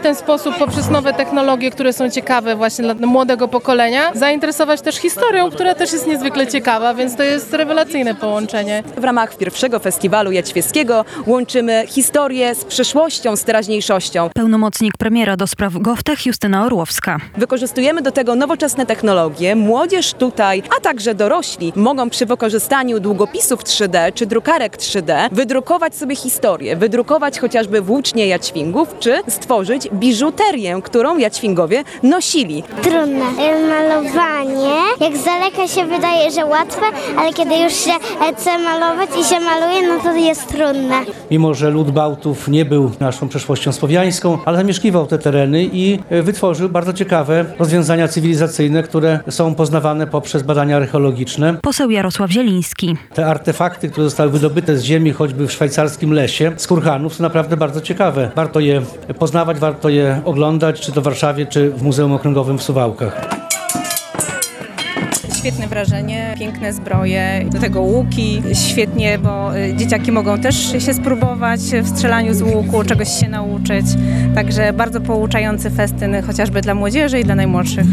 ten sposób poprzez nowe technologie, które są ciekawe właśnie dla młodego pokolenia, zainteresować też historią, która też jest niezwykle ciekawa, więc to jest rewelacyjne połączenie. W ramach pierwszego festiwalu jaćwieskiego łączymy historię z przeszłością, z teraźniejszością. Pełnomocnik premiera do spraw GovTech Justyna Orłowska. Wykorzystujemy do tego nowoczesne technologie. Młodzież tutaj, a także dorośli mogą przy wykorzystaniu długopisów 3D czy drukarek 3D wydrukować sobie historię, wydrukować chociażby włócznie jaćwingów, czy stworzyć biżuterię, którą jaćwingowie nosili. Trudne. Malowanie. Jak z daleka się wydaje, że łatwe, ale kiedy już się chce malować i się maluje, no to jest trudne. Mimo że lud Bałtów nie był naszą przeszłością słowiańską, ale zamieszkiwał te tereny i wytworzył bardzo ciekawe rozwiązania cywilizacyjne, które są poznawane poprzez badania archeologiczne. Poseł Jarosław Zieliński. Te artefakty, które zostały wydobyte z ziemi, choćby w szwajcarskim lesie, z kurhanów, są naprawdę bardzo ciekawe. Warto je poznawać, warto je oglądać, czy to w Warszawie, czy w Muzeum Okręgowym w Suwałkach. Świetne wrażenie, piękne zbroje, do tego łuki, świetnie, bo dzieciaki mogą też się spróbować w strzelaniu z łuku, czegoś się nauczyć. Także bardzo pouczający festyn chociażby dla młodzieży i dla najmłodszych.